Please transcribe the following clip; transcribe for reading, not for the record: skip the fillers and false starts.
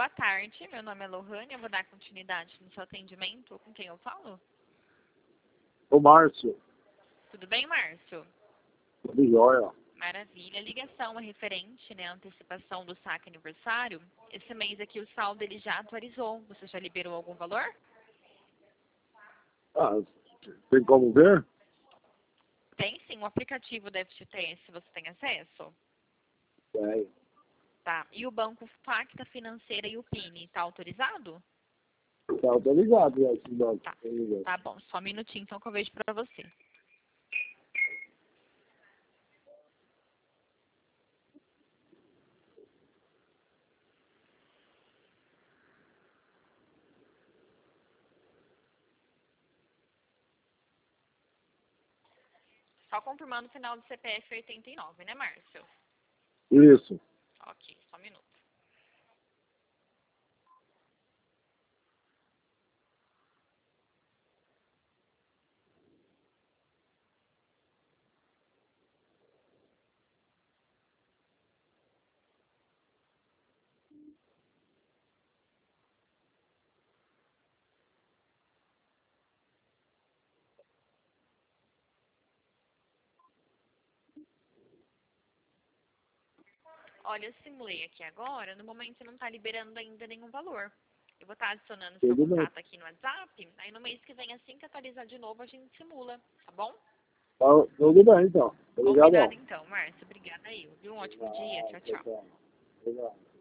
Boa tarde, meu nome é Lohane, eu vou dar continuidade no seu atendimento. Com quem eu falo? Ô, Márcio, Tudo bem, Márcio? tudo jóia. Maravilha. A ligação é referente, né, à antecipação do saque aniversário. Esse mês aqui o saldo ele já atualizou. Você já liberou algum valor? Ah, tem como ver? Tem sim, o aplicativo deve te ter, se você tem acesso. Tem. Tá. E o banco Facta Financeira e o PIN, tá autorizado? Tá, eu tô ligado, já, esse banco. Tá. Tô ligado. Tá bom, só um minutinho então que eu vejo pra você. Só confirmando o final do CPF 89, né, Márcio? Isso. Ok, só um minuto. Olha, eu simulei aqui agora, no momento não está liberando ainda nenhum valor. Eu vou estar adicionando seu Tudo bem. contato aqui no WhatsApp, aí no mês que vem, assim que atualizar de novo, a gente simula, tá bom? Tá, tudo bem, então. Obrigadão. Combinado então, Márcio. Obrigada aí, viu? Um ótimo dia. Tchau, Tchau, tchau. tchau. Obrigado.